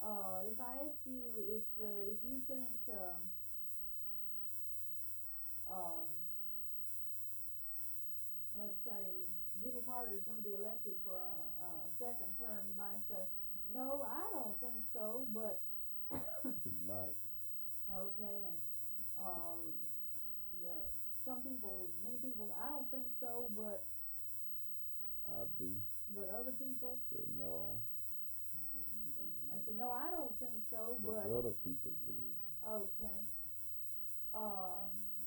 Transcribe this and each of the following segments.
If I ask you if you think um, let's say Jimmy Carter's going to be elected for a second term, you might say, no, I don't think so, but He might. okay, and um, there some people, many people, I don't think so, I do. but other people, Said no, okay. I said, no, I don't think so, but but other people do. okay. Um,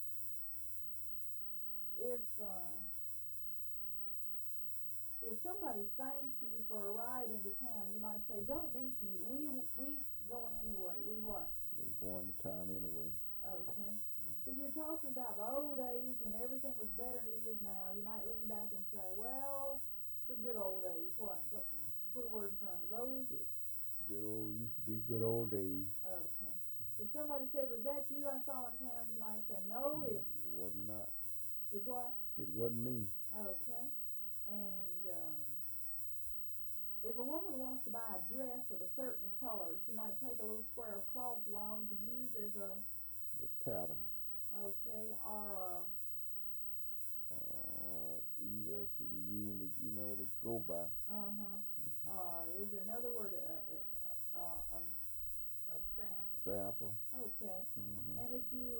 if if somebody thanked you for a ride into town, you might say, don't mention it. We going anyway. We what? We going to town anyway. Okay. If you're talking about the old days when everything was better than it is now, you might lean back and say, well, the good old days. What? Put a word in front of those. Good old used to be good old days. Okay. If somebody said, was that you I saw in town, you might say, no, it wasn't not. It what? It wasn't me. Okay. And if a woman wants to buy a dress of a certain color, she might take a little square of cloth along to use as a The pattern. okay, or Either should be using the, to go by. is there another word? A sample. Sample. Okay. Mm-hmm. And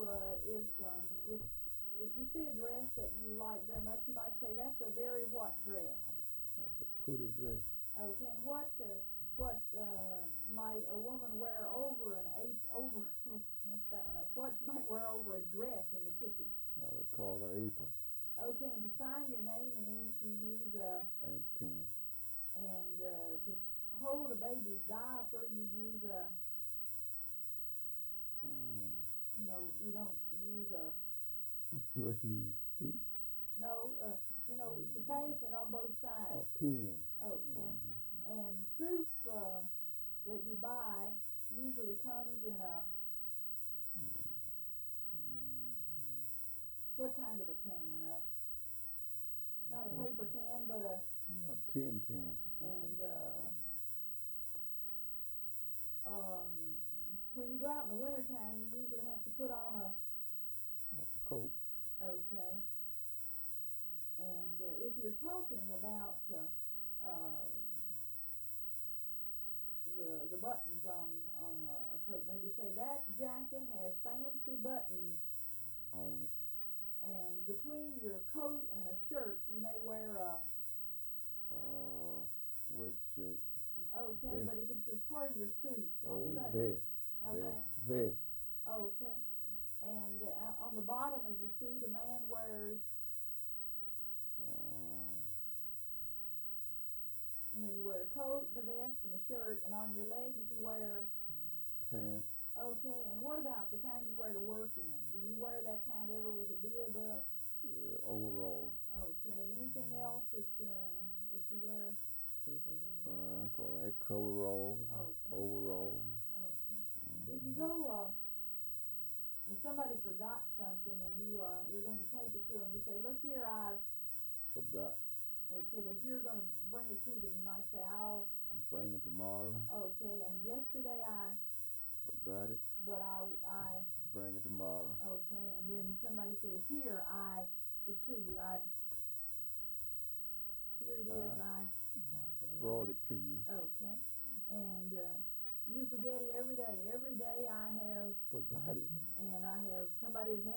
if you see a dress that you like very much, you might say that's a very what dress? That's a pretty dress. Okay. And what might a woman wear over an over? Mess that one up. What might wear over a dress in the kitchen? I would call her apron. Okay, and to sign your name in ink, you use a ink pen. And to hold a baby's diaper, you use a. You don't use a. What you use? Speak? No, to fasten it on both sides. Oh, pen. Okay. And soup that you buy usually comes in a. What kind of a can? Not a paper can, but a tin can. And when you go out in the wintertime, you usually have to put on a coat. Okay. And if you're talking about the buttons on a coat, maybe say that jacket has fancy buttons on it. And between your coat and a shirt, you may wear a sweatshirt. Okay, vest. But if it's as part of your suit on Sunday, vest. How's that? Vest. Okay. And on the bottom of your suit, a man wears. You wear a coat and a vest and a shirt, and on your legs you wear pants. Okay, and what about the kinds you wear to work in? Do you wear that kind ever with a bib up? Overalls. Okay. Anything else that you wear? I call that coveralls. Okay. Overalls. Okay. If you go, if somebody forgot something and you're going to take it to them, you say, "Look here, I've forgot." Okay, but if you're going to bring it to them, you might say, "I'll bring it tomorrow." Okay, and yesterday I forgot it. But I bring it tomorrow. Okay, and then somebody says, "Here, it to you. Here it is. I brought it to you." Okay, and you forget it every day. Every day I have forgot it, and I have somebody has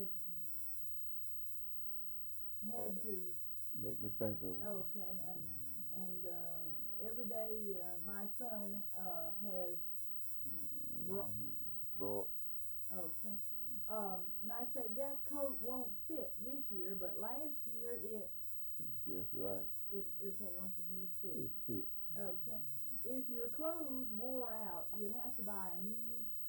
had to make me think of it. Okay, and every day my son has brought. Okay. And I say that coat won't fit this year, but last year it. Just right. Okay, I want you to use fit. It fit. Okay. If your clothes wore out, you'd have to buy a new.